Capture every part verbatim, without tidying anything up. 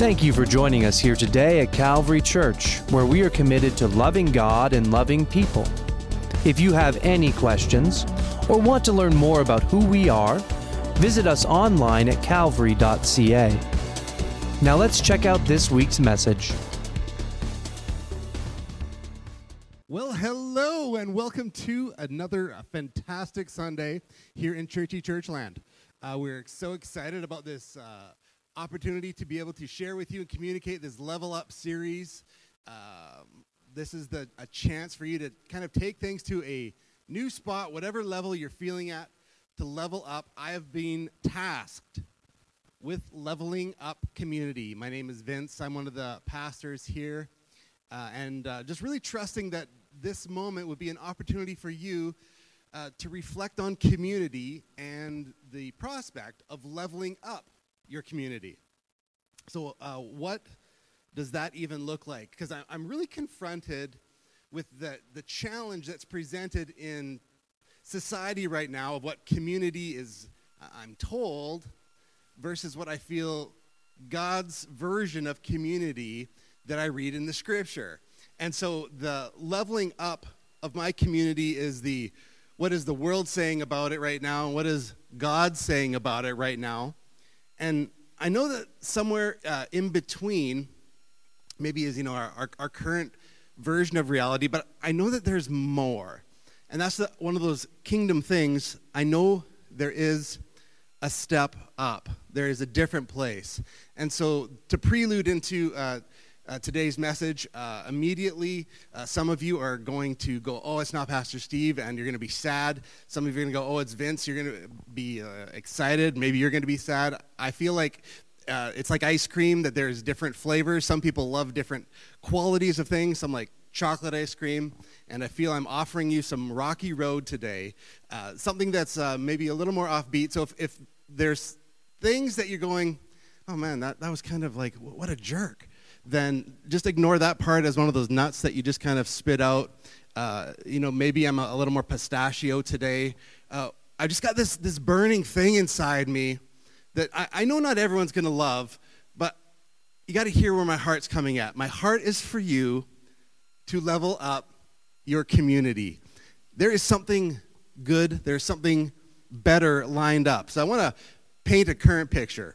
Thank you for joining us here today at Calvary Church, where we are committed to loving God and loving people. If you have any questions or want to learn more about who we are, visit us online at calvary dot c a. Now let's check out this week's message. Well, hello, and welcome to another fantastic Sunday here in Churchy Churchland. Uh, we're so excited about this uh, opportunity to be able to share with you and communicate this Level Up series. Um, this is the a chance for you to kind of take things to a new spot, whatever level you're feeling at, to level up. I have been tasked with leveling up community. My name is Vince. I'm one of the pastors here, uh, and uh, just really trusting that this moment would be an opportunity for you uh, to reflect on community and the prospect of leveling up your community. So uh, what does that even look like? Because I'm really confronted with the, the challenge that's presented in society right now of what community is, I'm told, versus what I feel God's version of community that I read in the scripture. And so the leveling up of my community is the, what is the world saying about it right now? And what is God saying about it right now? And I know that somewhere uh, in between, maybe is, you know, our, our, our current version of reality, but I know that there's more. And that's the, one of those kingdom things. I know there is a step up. There is a different place. And so to prelude into uh, uh, today's message, uh, immediately, uh, some of you are going to go, oh, it's not Pastor Steve, and you're going to be sad. Some of you are going to go, oh, it's Vince. You're going to be uh, excited. Maybe you're going to be sad. I feel like uh, it's like ice cream, that there's different flavors. Some people love different qualities of things. Some like chocolate ice cream, and I feel I'm offering you some rocky road today, uh, something that's uh, maybe a little more offbeat. So if, if there's things that you're going, oh man, that, that was kind of like, what a jerk, then just ignore that part as one of those nuts that you just kind of spit out. Uh, you know, maybe I'm a, a little more pistachio today. Uh, I just got this this burning thing inside me that I, I know not everyone's going to love, but you got to hear where my heart's coming at. My heart is for you to level up your community. There is something good, there's something better lined up. So I want to paint a current picture.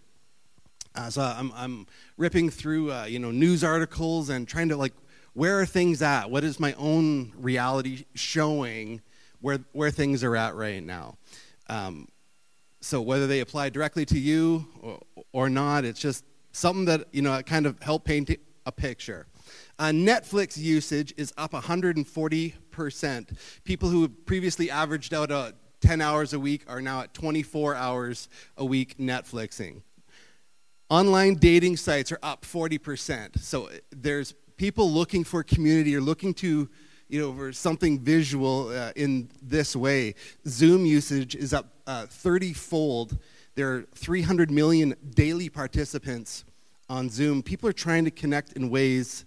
Uh, so I'm, I'm ripping through, uh, you know, news articles and trying to, like, where are things at? What is my own reality showing where where things are at right now? Um, so whether they apply directly to you or, or not, it's just something that, you know, kind of help paint a picture. Uh, Netflix usage is up one hundred forty percent. People who previously averaged out uh, ten hours a week are now at twenty-four hours a week Netflixing. Online dating sites are up forty percent. So there's people looking for community or looking to, you know, for something visual uh, in this way. Zoom usage is up uh, thirty-fold. There are three hundred million daily participants on Zoom. People are trying to connect in ways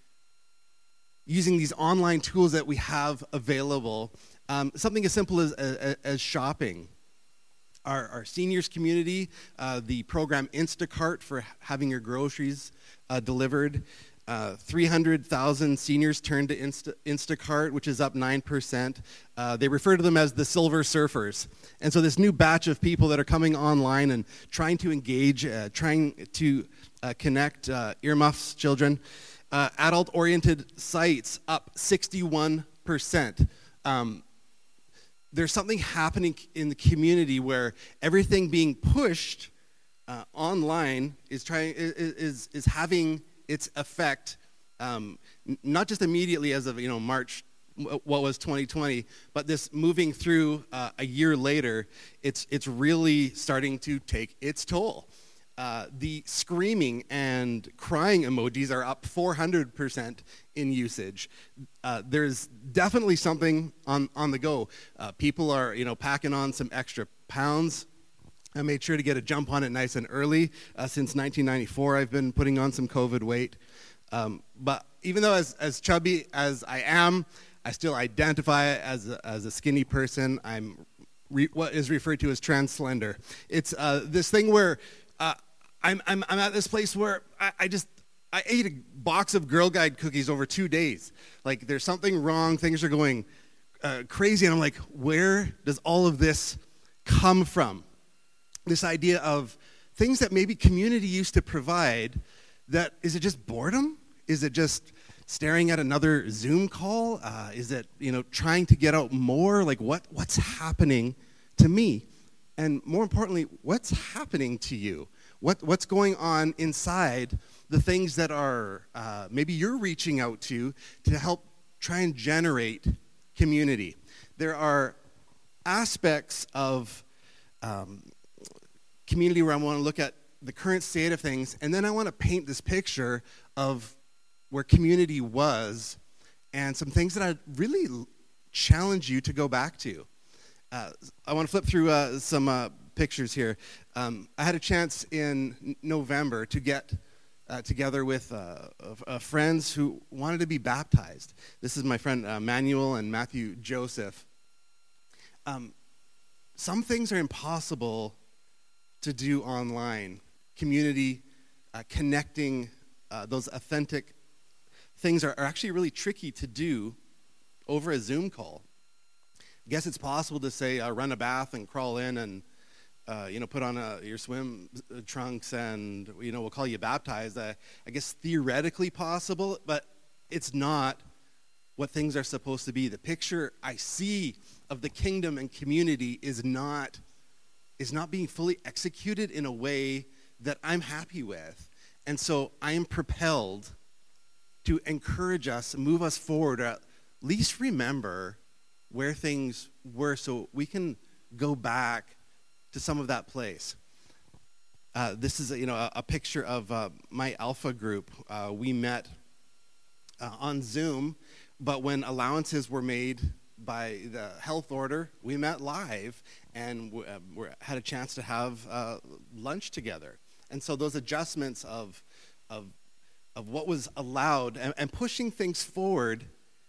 using these online tools that we have available. Um, something as simple as, as, as shopping. Our, our seniors community, uh, the program Instacart for having your groceries uh, delivered. Uh, three hundred thousand seniors turned to Insta, Instacart, which is up nine percent. Uh, they refer to them as the Silver Surfers. And so this new batch of people that are coming online and trying to engage, uh, trying to uh, connect uh, earmuffs, children. Uh, adult-oriented sites up sixty-one percent. Um, there's something happening in the community where everything being pushed uh, online is trying is is having its effect, um, not just immediately as of, you know, March, what was twenty twenty, but this moving through uh, a year later, it's it's really starting to take its toll. Uh, the screaming and crying emojis are up four hundred percent in usage. Uh, there's definitely something on, on the go. Uh, people are, you know, packing on some extra pounds. I made sure to get a jump on it nice and early. Uh, since nineteen ninety-four, I've been putting on some COVID weight. Um, but even though as, as chubby as I am, I still identify as a, as a skinny person. I'm re- what is referred to as trans slender. It's uh, this thing where uh, I'm, I'm, I'm at this place where I, I just, I ate a box of Girl Guide cookies over two days. Like, there's something wrong. Things are going uh, crazy. And I'm like, where does all of this come from? This idea of things that maybe community used to provide, that, is it just boredom? Is it just staring at another Zoom call? Uh, is it, you know, trying to get out more? Like, what what's happening to me? And more importantly, what's happening to you? What What's going on inside the things that are, uh, maybe you're reaching out to to help try and generate community? There are aspects of um, community where I want to look at the current state of things, and then I want to paint this picture of where community was and some things that I really challenge you to go back to. Uh, I want to flip through uh, some uh, pictures here. Um, I had a chance in November to get uh, together with uh, uh, friends who wanted to be baptized. This is my friend uh, Manuel and Matthew Joseph. Um, some things are impossible to do online. Community, uh, connecting, uh, those authentic things are, are actually really tricky to do over a Zoom call. I guess it's possible to say, uh, run a bath and crawl in and, uh, you know, put on a, your swim trunks and, you know, we'll call you baptized. Uh, I guess theoretically possible, but it's not what things are supposed to be. The picture I see of the kingdom and community is not, is not being fully executed in a way that I'm happy with. And so I am propelled to encourage us, move us forward, or at least remember where things were so we can go back to some of that place. Uh, this is a, you know, a, a picture of uh, my Alpha group. Uh, we met uh, on Zoom, but when allowances were made by the health order, we met live and w- uh, we had a chance to have uh, lunch together. And so those adjustments of of of what was allowed and, and pushing things forward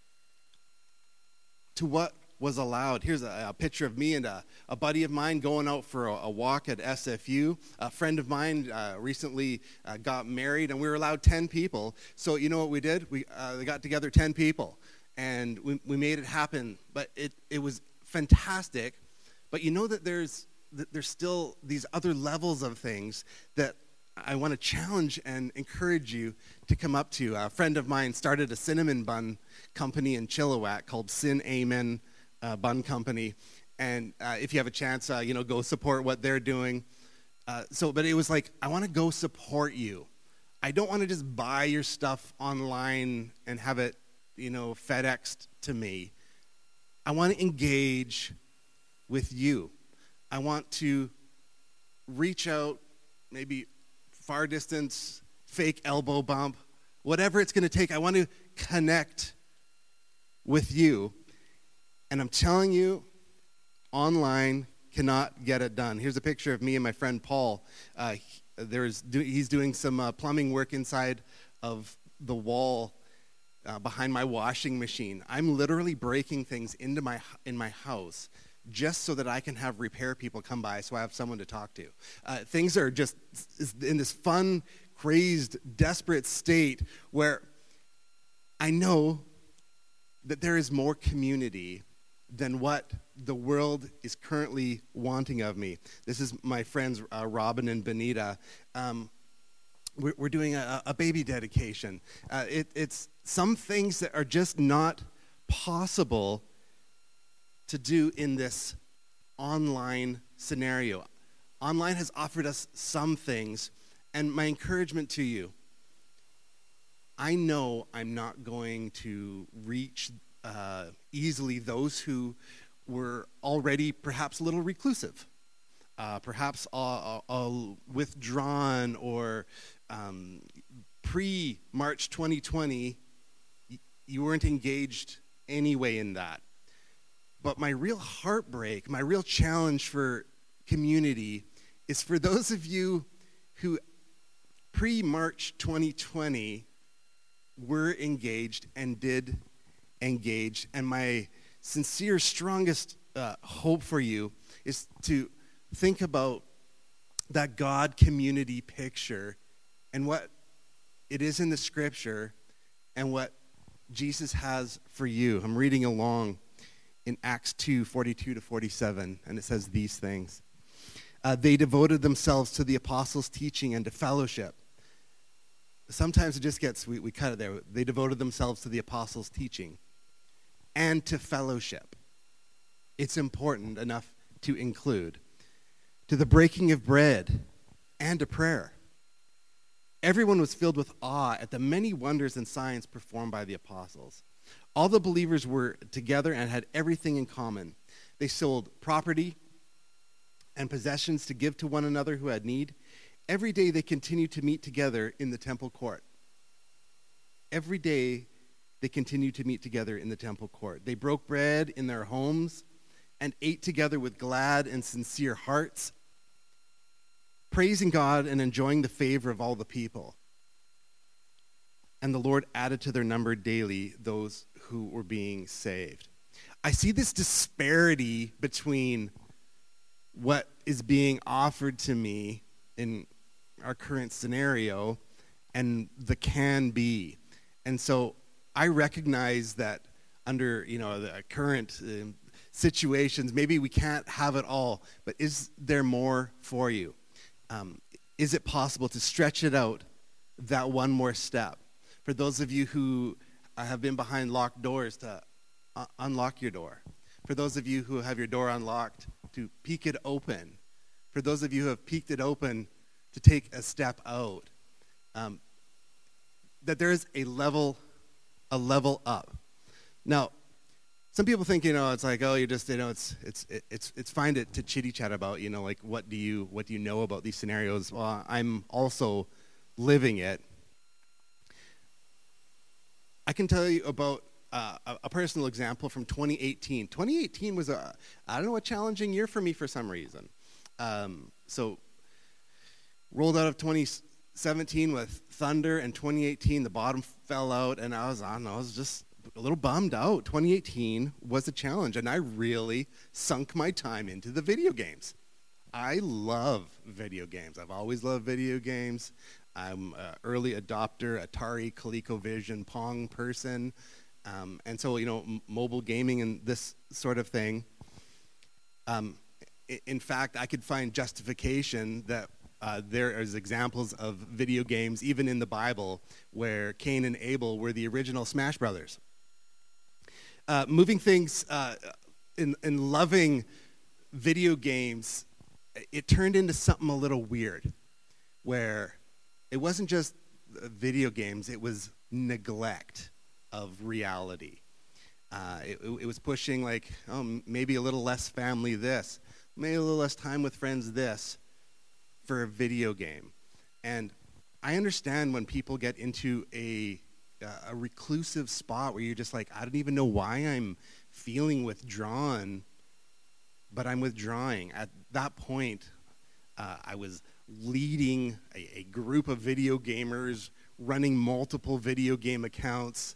to what was allowed. Here's a, a picture of me and a, a buddy of mine going out for a, a walk at S F U. A friend of mine uh, recently uh, got married, and we were allowed ten people. So you know what we did? We uh, we got together ten people, and we, we made it happen. But it, it was fantastic. But you know that there's that there's still these other levels of things that I want to challenge and encourage you to come up to. A friend of mine started a cinnamon bun company in Chilliwack called Sin Amen uh, Bun Company. And uh, if you have a chance, uh, you know, go support what they're doing. Uh, so, but it was like, I want to go support you. I don't want to just buy your stuff online and have it, you know, FedExed to me. I want to engage with you. I want to reach out, maybe far distance, fake elbow bump, whatever it's going to take. I want to connect with you. And I'm telling you, online cannot get it done. Here's a picture of me and my friend Paul. Uh, there's do, he's doing some uh, plumbing work inside of the wall uh, behind my washing machine. I'm literally breaking things into my in my house just so that I can have repair people come by so I have someone to talk to. Uh, things are just in this fun, crazed, desperate state where I know that there is more community than what the world is currently wanting of me. This is my friends uh, Robin and Benita. Um, we're, we're doing a, a baby dedication. Uh, it, it's some things that are just not possible to do in this online scenario. Online has offered us some things, and my encouragement to you, I know I'm not going to reach uh, easily those who were already perhaps a little reclusive, uh, perhaps uh, uh, withdrawn, or um, pre-March twenty twenty, y- you weren't engaged anyway in that. But my real heartbreak, my real challenge for community is for those of you who pre-March twenty twenty were engaged and did engage. And my sincere, strongest uh, hope for you is to think about that God community picture and what it is in the scripture and what Jesus has for you. I'm reading along in Acts two, forty-two to forty-seven, and it says these things. Uh, they devoted themselves to the apostles' teaching and to fellowship. Sometimes it just gets, we, we cut it there. They devoted themselves to the apostles' teaching and to fellowship. It's important enough to include. To the breaking of bread and to prayer. Everyone was filled with awe at the many wonders and signs performed by the apostles. All the believers were together and had everything in common. They sold property and possessions to give to one another who had need. Every day they continued to meet together in the temple court. Every day they continued to meet together in the temple court. They broke bread in their homes and ate together with glad and sincere hearts, praising God and enjoying the favor of all the people. And the Lord added to their number daily those who were being saved. I see this disparity between what is being offered to me in our current scenario and the can be. And so I recognize that under, you know, the current uh, situations, maybe we can't have it all, but is there more for you? Um, is it possible to stretch it out that one more step? For those of you who have been behind locked doors, to uh, unlock your door. For those of you who have your door unlocked, to peek it open. For those of you who have peeked it open, to take a step out. Um, that there is a level, a level up. Now, some people think, you know, it's like, oh, you just, you know, it's it's it's it's fine to, to chitty chat about, you know, like what do you what do you know about these scenarios? Well, I'm also living it. I can tell you about uh, a, a personal example from twenty eighteen. twenty eighteen was a, I don't know, a challenging year for me for some reason. Um, so, rolled out of twenty seventeen with thunder, and twenty eighteen the bottom fell out, and I was, I don't know, I was just a little bummed out. twenty eighteen was a challenge, and I really sunk my time into the video games. I love video games. I've always loved video games. I'm an early adopter, Atari, ColecoVision, Pong person. Um, and so, you know, m- mobile gaming and this sort of thing. Um, I- in fact, I could find justification that uh, there is examples of video games, even in the Bible, where Cain and Abel were the original Smash Brothers. Uh, moving things uh, in, in loving video games, it turned into something a little weird, where it wasn't just video games, it was neglect of reality. Uh, it, it was pushing like, oh, maybe a little less family this, maybe a little less time with friends this, for a video game. And I understand when people get into a, a reclusive spot where you're just like, I don't even know why I'm feeling withdrawn, but I'm withdrawing. At that point, uh, I was leading a, a group of video gamers, running multiple video game accounts,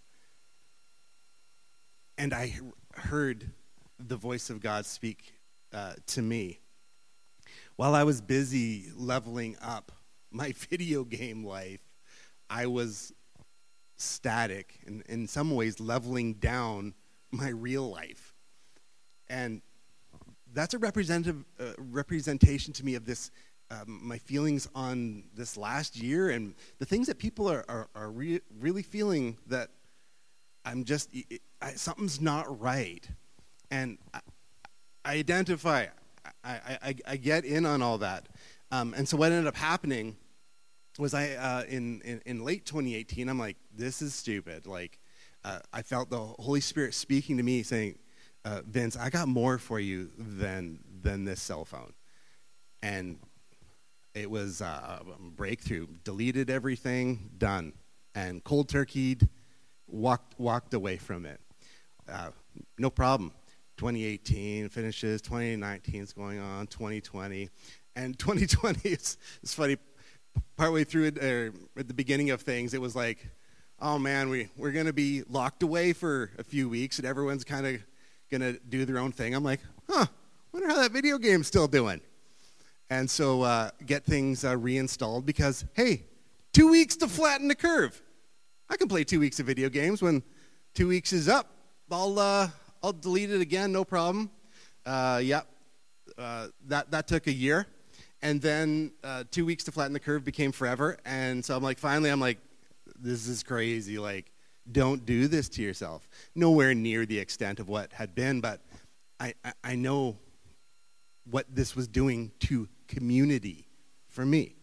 and I heard the voice of God speak uh, to me. While I was busy leveling up my video game life, I was static, and in some ways leveling down my real life. And that's a representative uh, representation to me of this, um, my feelings on this last year and the things that people are, are, are re- really feeling that I'm just, I, something's not right. And I, I identify, I, I, I get in on all that. Um, and so what ended up happening was I, uh, in, in, in late twenty eighteen, I'm like, this is stupid. Like, uh, I felt the Holy Spirit speaking to me saying, uh, Vince, I got more for you than than this cell phone. And it was uh, a breakthrough. Deleted everything, done. And cold turkeyed, walked, walked away from it. Uh, no problem. twenty eighteen finishes, twenty nineteen is going on, twenty twenty. And twenty twenty, it's, it's funny, partway through it, or at the beginning of things, it was like, oh man, we, we're going to be locked away for a few weeks, and everyone's kind of going to do their own thing. I'm like, huh, wonder how that video game's still doing. and so uh, get things uh, reinstalled because, hey, two weeks to flatten the curve. I can play two weeks of video games. When two weeks is up, I'll uh, I'll delete it again, no problem. Uh, yeah, uh, that that took a year, and then uh, two weeks to flatten the curve became forever. And so I'm like, finally, I'm like, this is crazy. Like, don't do this to yourself. Nowhere near the extent of what had been, but I I, I know what this was doing to community for me.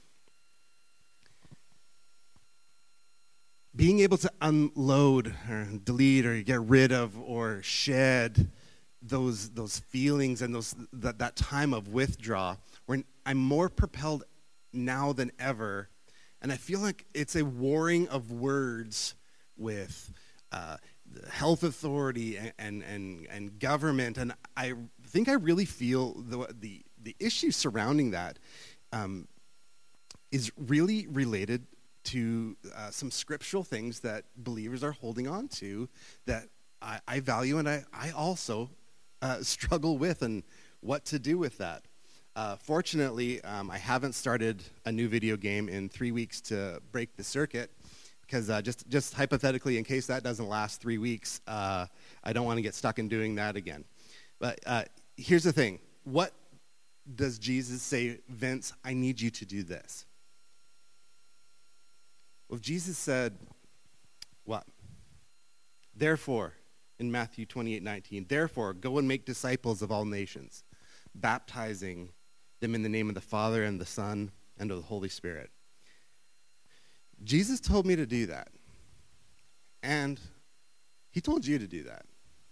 Being able to unload or delete or get rid of or shed those those feelings and those that, that time of withdrawal, where I'm more propelled now than ever, and I feel like it's a warring of words with uh, the health authority and, and and and government, and I think I really feel the the the issue surrounding that um, is really related to uh, some scriptural things that believers are holding on to that I, I value and I, I also uh, struggle with, and what to do with that. Uh, fortunately, um, I haven't started a new video game in three weeks to break the circuit, because uh, just, just hypothetically, in case that doesn't last three weeks, uh, I don't want to get stuck in doing that again. But uh, here's the thing. What does Jesus say, Vince, I need you to do this? Well, Jesus said, what? Therefore, in Matthew twenty-eight nineteen, therefore, go and make disciples of all nations, baptizing them in the name of the Father and the Son and of the Holy Spirit. Jesus told me to do that. And he told you to do that.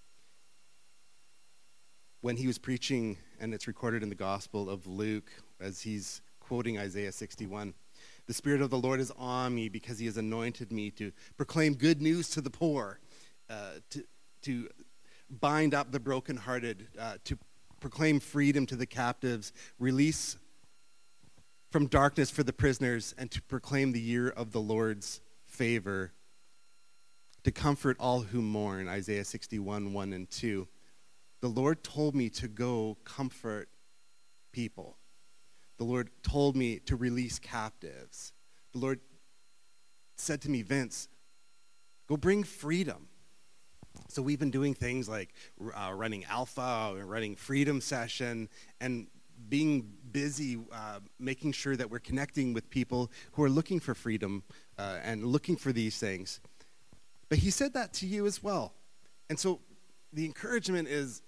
When he was preaching, and it's recorded in the Gospel of Luke, as he's quoting Isaiah sixty-one, the Spirit of the Lord is on me because he has anointed me to proclaim good news to the poor, uh, to, to bind up the brokenhearted, uh, to proclaim freedom to the captives, release from darkness for the prisoners, and to proclaim the year of the Lord's favor, to comfort all who mourn, Isaiah sixty-one, one and two. The Lord told me to go comfort people. The Lord told me to release captives. The Lord said to me, Vince, go bring freedom. So we've been doing things like uh, running Alpha, running Freedom Session, and being busy uh, making sure that we're connecting with people who are looking for freedom uh, and looking for these things. But he said that to you as well. And so the encouragement is,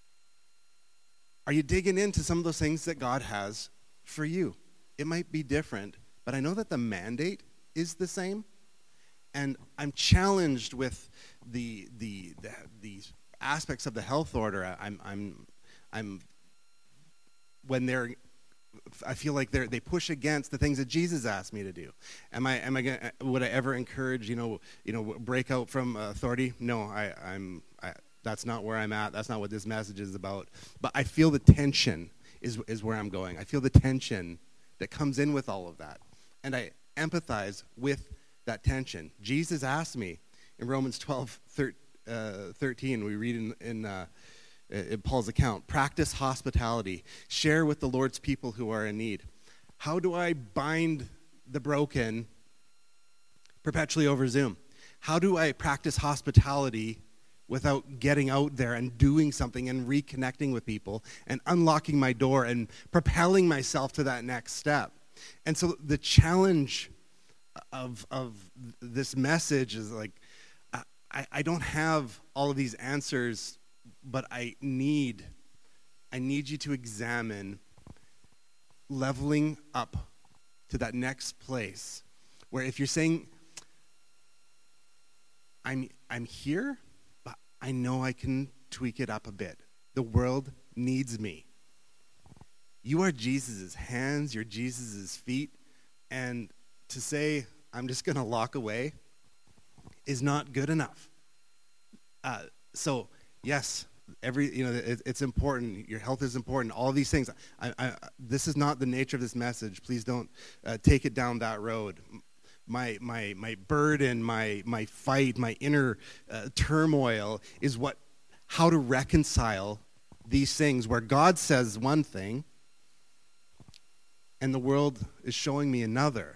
are you digging into some of those things that God has for you? It might be different, but I know that the mandate is the same. And I'm challenged with the the the these aspects of the health order. I'm I'm I'm when they're I feel like they they push against the things that Jesus asked me to do. Am I am I gonna, would I ever encourage you know you know break out from authority? No, I I'm I, that's not where I'm at. That's not what this message is about. But I feel the tension is is where I'm going. I feel the tension that comes in with all of that, and I empathize with that tension. Jesus asked me in Romans twelve, thirteen, we read in, in, uh, in Paul's account, practice hospitality, share with the Lord's people who are in need. How do I bind the broken perpetually over Zoom? How do I practice hospitality without getting out there and doing something and reconnecting with people and unlocking my door and propelling myself to that next step? And so the challenge of of this message is like, I, I don't have all of these answers, but I need, I need you to examine leveling up to that next place where if you're saying, I'm I'm here, but I know I can tweak it up a bit. The world needs me. You are Jesus' hands, you're Jesus' feet, and to say, I'm just going to lock away is not good enough. Uh, so, yes, every you know it, it's important. Your health is important. All these things. I, I, this is not the nature of this message. Please don't uh, take it down that road. My my my burden, my my fight, my inner uh, turmoil is what how to reconcile these things where God says one thing, and the world is showing me another.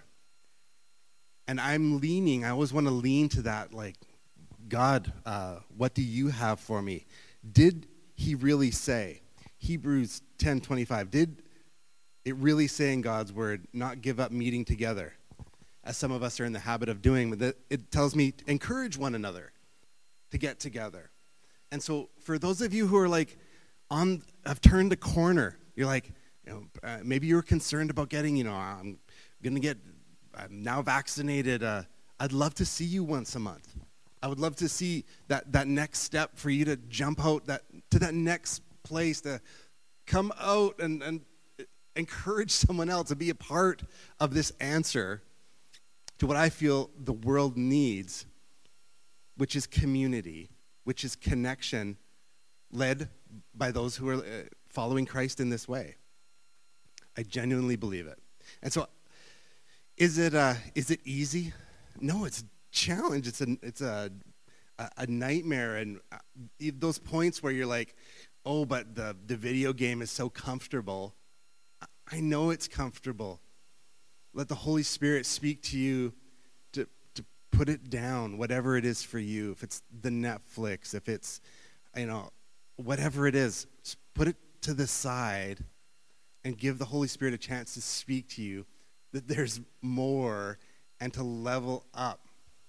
And I'm leaning, I always want to lean to that, like, God, uh, what do you have for me? Did he really say? Hebrews ten twenty-five, did it really say in God's word, not give up meeting together, as some of us are in the habit of doing? But it tells me to encourage one another to get together. And so for those of you who are like, on, have turned the corner, you're like, you know, uh, maybe you're concerned about getting, you know, I'm going to get, I'm now vaccinated. Uh, I'd love to see you once a month. I would love to see that, that next step for you to jump out that to that next place, to come out and, and encourage someone else to be a part of this answer to what I feel the world needs, which is community, which is connection led by those who are uh, following Christ in this way. I genuinely believe it. And so is it uh, is it easy? No, it's a challenge. It's a, it's a, a nightmare. And uh, those points where you're like, oh, but the, the video game is so comfortable. I know it's comfortable. Let the Holy Spirit speak to you to, to put it down, whatever it is for you. If it's the Netflix, if it's, you know, whatever it is, just put it to the side and give the Holy Spirit a chance to speak to you that there's more and to level up.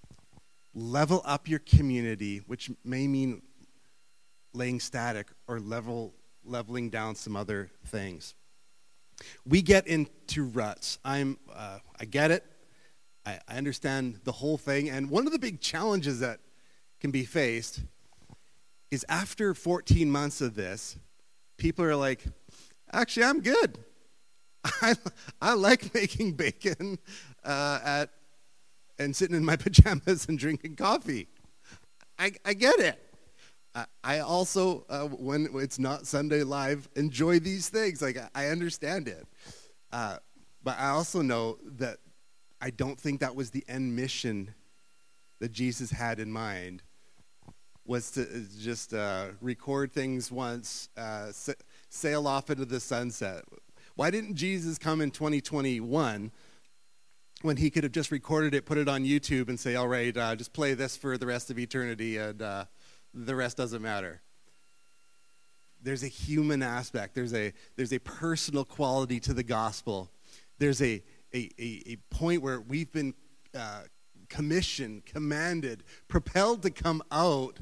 Level up your community, which may mean laying static or level leveling down some other things. We get into ruts. I'm, uh, I get it. I, I understand the whole thing. And one of the big challenges that can be faced is after fourteen months of this, people are like, actually, I'm good. I, I like making bacon uh, at and sitting in my pajamas and drinking coffee. I, I get it. I, I also, uh, when it's not Sunday Live, enjoy these things. Like, I, I understand it. Uh, but I also know that I don't think that was the end mission that Jesus had in mind, was to just uh, record things once, uh, sa- sail off into the sunset. Why didn't Jesus come in twenty twenty-one when he could have just recorded it, put it on YouTube, and say, all right, uh, just play this for the rest of eternity, and uh, the rest doesn't matter? There's a human aspect. There's a there's a personal quality to the gospel. There's a a, a, a point where we've been uh, commissioned, commanded, propelled to come out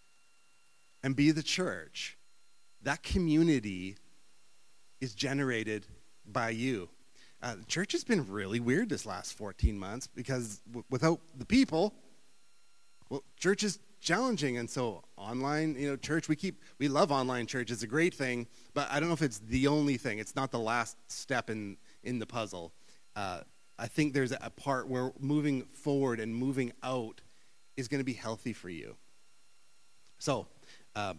and be the church. That community is generated by you. Uh, the church has been really weird this last fourteen months because w- without the people, well, church is challenging. And so online, you know, church, we keep, we love online church. It's a great thing, but I don't know if it's the only thing. It's not the last step in, in the puzzle. Uh, I think there's a part where moving forward and moving out is going to be healthy for you. So, uh,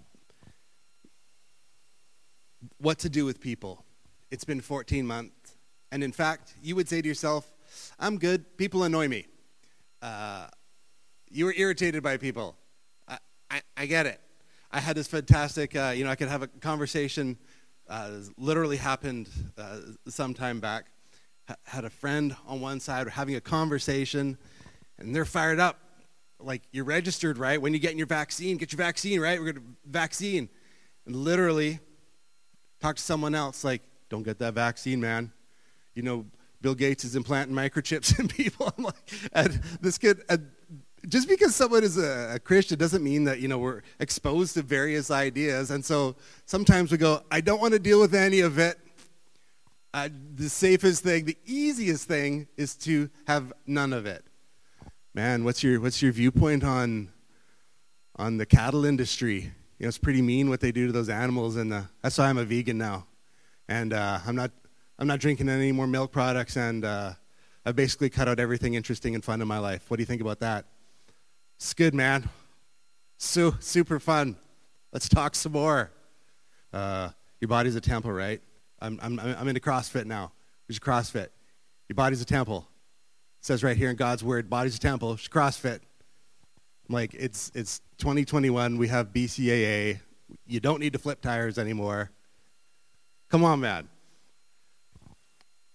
what to do with people? It's been fourteen months. And in fact, you would say to yourself, I'm good. People annoy me. Uh, you were irritated by people. I, I, I get it. I had this fantastic, uh, you know, I could have a conversation, uh, literally happened uh, some time back. H- had a friend on one side having a conversation, and they're fired up. Like, you're registered, right? When you get your vaccine, get your vaccine, right? We're going to vaccine. And literally talk to someone else like, don't get that vaccine, man. You know, Bill Gates is implanting microchips in people. I'm like, and this kid, and just because someone is a, a Christian doesn't mean that, you know, we're exposed to various ideas. And so sometimes we go, I don't want to deal with any of it. Uh, the safest thing, the easiest thing is to have none of it. Man, what's your what's your viewpoint on on the cattle industry? You know, it's pretty mean what they do to those animals, and the, that's why I'm a vegan now, and uh, I'm not I'm not drinking any more milk products, and uh, I've basically cut out everything interesting and fun in my life. What do you think about that? It's good, man. So super fun. Let's talk some more. Uh, your body's a temple, right? I'm I'm I'm into CrossFit now. There's CrossFit. Your body's a temple. It says right here in God's word, body's a temple. It's CrossFit. I'm like, it's it's twenty twenty-one. We have B C A A. You don't need to flip tires anymore. Come on, man.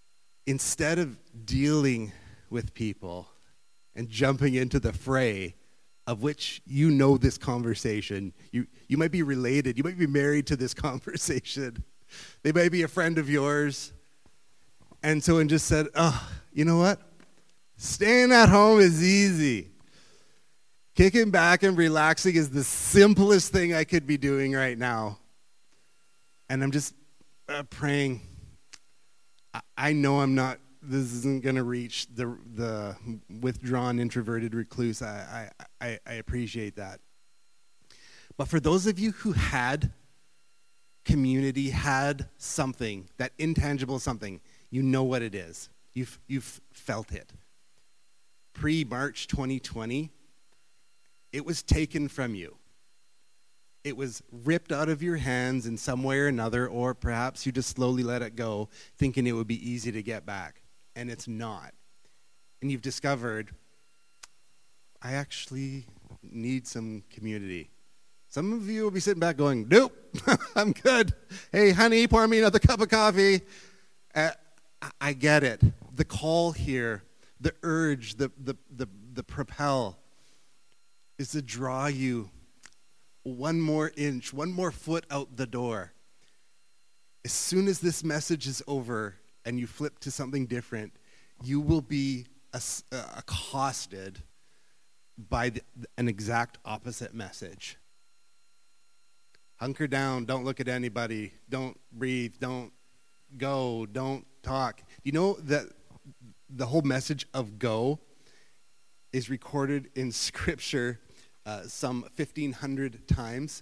instead of dealing with people and jumping into the fray, of which you know this conversation, you, you might be related, you might be married to this conversation, they might be a friend of yours, and so and just said, oh, you know what? Staying at home is easy. Kicking back and relaxing is the simplest thing I could be doing right now. And I'm just uh, praying. I, I know I'm not, this isn't going to reach the the withdrawn, introverted recluse. I, I, I appreciate that. But for those of you who had community, had something, that intangible something, you know what it is. You've, you've felt it. Pre-March twenty twenty, it was taken from you. It was ripped out of your hands in some way or another, or perhaps you just slowly let it go, thinking it would be easy to get back. And it's not. And you've discovered, I actually need some community. Some of you will be sitting back going, nope, I'm good. Hey, honey, pour me another cup of coffee. Uh, I get it. The call here, the urge, the, the, the, the propel is to draw you one more inch, one more foot out the door. As soon as this message is over and you flip to something different, you will be accosted by the, an exact opposite message. Hunker down, don't look at anybody, don't breathe, don't go, don't talk. You know that the whole message of go is recorded in Scripture uh, some fifteen hundred times.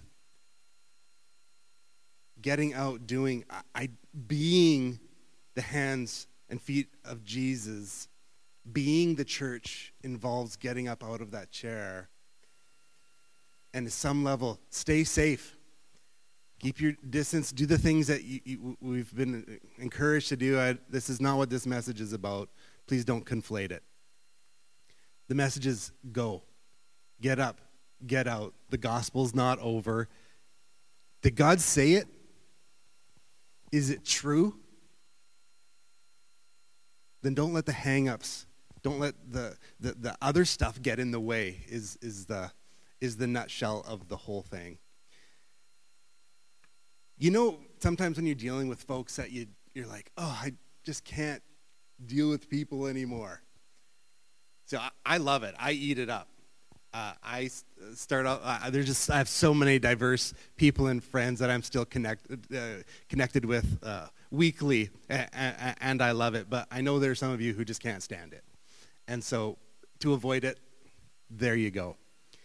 Getting out, doing, I, I, being the hands and feet of Jesus, being the church involves getting up out of that chair. And at some level, stay safe. Keep your distance. Do the things that you, you, we've been encouraged to do. I, this is not what this message is about. Please don't conflate it. The message is go. Get up. Get out. The gospel's not over. Did God say it? Is it true? Then don't let the hang-ups, don't let the, the, the other stuff get in the way, is, is, the, is the nutshell of the whole thing. You know, sometimes when you're dealing with folks that you, you're like, oh, I just can't deal with people anymore. So I, I love it. I eat it up. Uh, I start out, uh, there's just, I have so many diverse people and friends that I'm still connected uh, connected with uh, weekly, a- a- and I love it. But I know there are some of you who just can't stand it. And so to avoid it, there you go.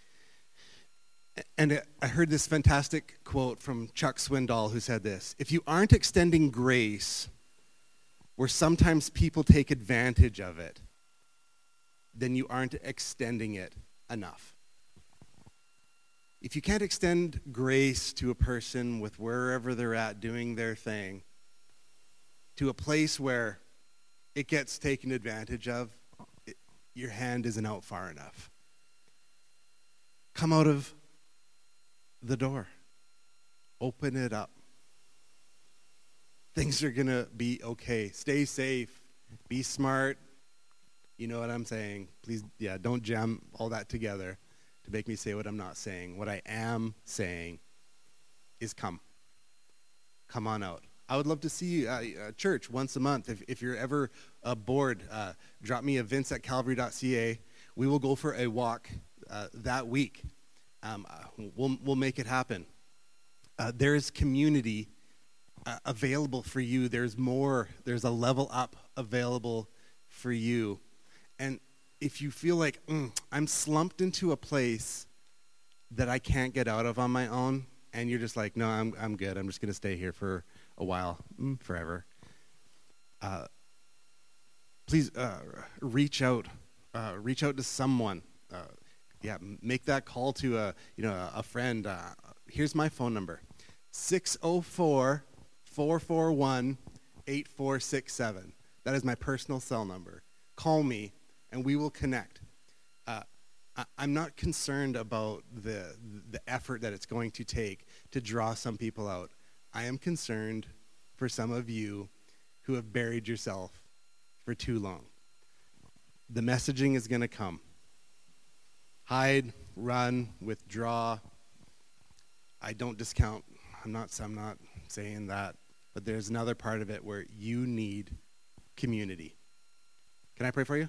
And I heard this fantastic quote from Chuck Swindoll, who said this: if you aren't extending grace where sometimes people take advantage of it, then you aren't extending it enough. If you can't extend grace to a person with wherever they're at doing their thing, to a place where it gets taken advantage of, it, your hand isn't out far enough. Come out of the door. Open it up. Things are going to be okay. Stay safe. Be smart. You know what I'm saying. Please, yeah, don't jam all that together to make me say what I'm not saying. What I am saying is come. Come on out. I would love to see uh, a church once a month. If, if you're ever uh, bored, uh, drop me a vince at calvary dot c a. We will go for a walk uh, that week. Um, uh, we'll, we'll make it happen. Uh, there is community uh, available for you. There's more. There's a level up available for you. And if you feel like, mm, I'm slumped into a place that I can't get out of on my own, and you're just like, no, I'm I'm good. I'm just going to stay here for a while, mm, forever. Uh, please uh, reach out. Uh, reach out to someone. Uh, yeah, make that call to a you know a, a friend. Uh, here's my phone number: six oh four, four four one, eight four six seven. That is my personal cell number. Call me, and we will connect. Uh, I, I'm not concerned about the the effort that it's going to take to draw some people out. I am concerned for some of you who have buried yourself for too long. The messaging is going to come. Hide, run, withdraw. I don't discount. I'm not, I'm not saying that. But there's another part of it where you need community. Can I pray for you?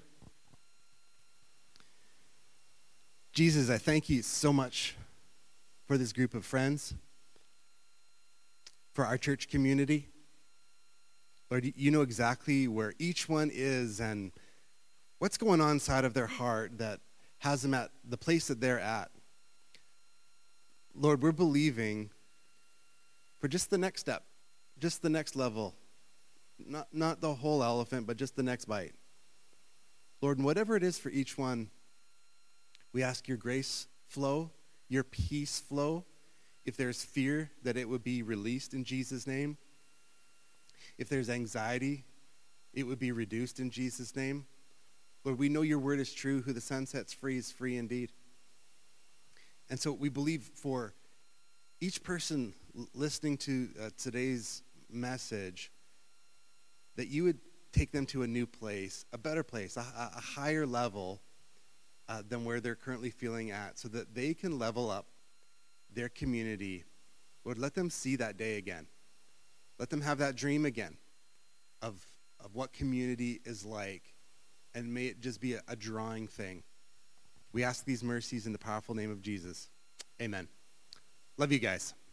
Jesus, I thank you so much for this group of friends, for our church community. Lord, you know exactly where each one is and what's going on inside of their heart that has them at the place that they're at. Lord, we're believing for just the next step, just the next level, not, not the whole elephant, but just the next bite. Lord, and whatever it is for each one, we ask your grace flow, your peace flow. If there's fear, that it would be released in Jesus' name. If there's anxiety, it would be reduced in Jesus' name. Lord, we know your word is true. Who the Son sets free is free indeed. And so we believe for each person listening to uh, today's message, that you would take them to a new place, a better place, a, a higher level uh, than where they're currently feeling at, so that they can level up their community. Lord, let them see that day again. Let them have that dream again of, of what community is like, and may it just be a, a drawing thing. We ask these mercies in the powerful name of Jesus. Amen. Love you guys.